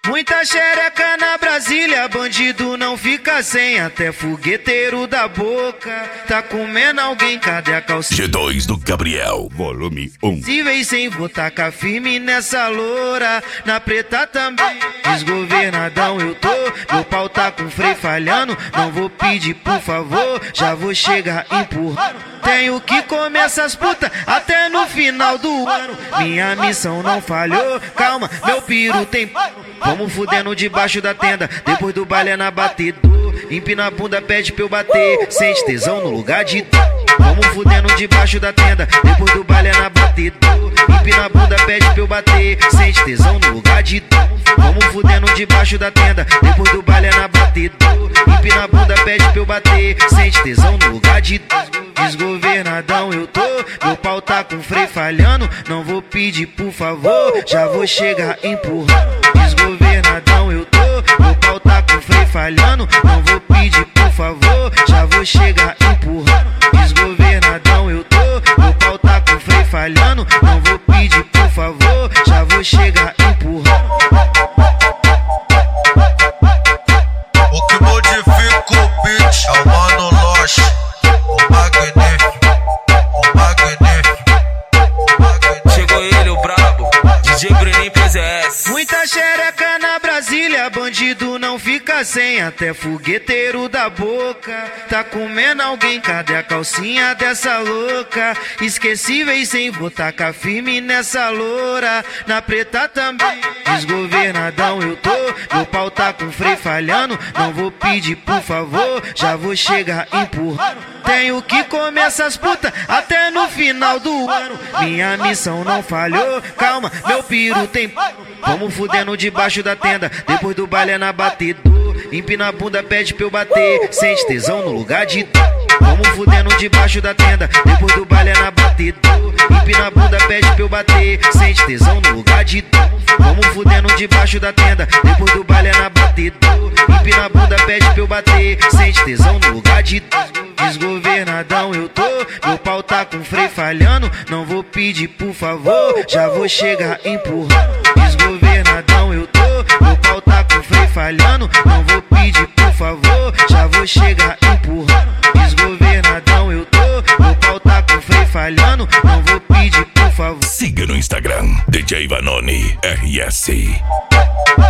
Muita xereca na Brasília, bandido não fica sem. Até fogueteiro da boca tá comendo alguém, cadê a calcinha? G2 do Gabriel, volume 1. Se vem sem, vou tacar firme nessa loura. Na preta também, desgovernadão eu tô. Meu pau tá com freio falhando. Não vou pedir por favor, já vou chegar empurrando. Tenho que comer essas putas até no final do ano. Minha missão não falhou, calma, meu piru tem. Vamos fudendo debaixo da tenda, depois do baile é na batedor. Empina a bunda, pede pra eu bater, sente tesão no lugar de dor. Vamos fudendo debaixo da tenda, depois do baile é na batedor. Empina a bunda, pede pra eu bater, sente tesão no lugar de dor. Vamos fudendo debaixo da tenda, depois do baile é na batedor. Empina a bunda, pede pra eu bater, sente tesão no lugar de dor. Desgovernadão eu tô, meu pau tá com freio falhando. Não vou pedir por favor, já vou chegar empurrando. Desgovernadão eu tô, meu pau tá com freio falhando. Não vou pedir por favor, já vou chegar empurrando. Desgovernadão eu tô, meu pau tá com freio falhando. Não vou pedir por favor, já vou chegar empurrando. O que modifica o beat é o Mano Loche, o magnífico, o magnífico, o magnífico. Chegou ele, o brabo, DJ Bruninho PZS. Muita xereca na Brasília, bandido não fica sem. Até fogueteiro da boca tá comendo alguém, cadê a calcinha dessa louca? Esquecíveis sem, vou tacar firme nessa loura. Na preta também, desgovernadão eu tô. Meu pau tá com freio falhando. Não vou pedir por favor, já vou chegar empurrando. Tenho que comer essas putas até no final do ano. Minha missão não falhou, calma, meu piru tem. Vamos fudendo debaixo da tenda, depois do baile é na batedor. Empina a bunda, pede pra eu bater, sente tesão no lugar de dor. Vamos fudendo debaixo da tenda, depois do baile é na batedor. Empina a bunda, pede pra eu bater, sente tesão no lugar de dor. Vamos fudendo debaixo da tenda, depois do baile é na batedor. Empina a bunda, pede pra eu bater, sente tesão no lugar de dor. Desgovernadão eu tô, meu pau tá com freio falhando. Não vou pedir por favor, já vou chegar empurrando. Desgovernadão eu tô, meu pau tá com freio falhando. Não vou pedir por favor, já vou chegar empurrando. Desgovernadão eu tô, meu pau tá com freio falhando. Não vou pedir por favor. Siga no Instagram, DJ Vanoni RS.